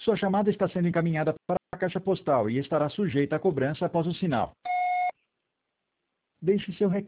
Sua chamada está sendo encaminhada para a caixa postal e estará sujeita a cobrança após o sinal. Deixe seu recado.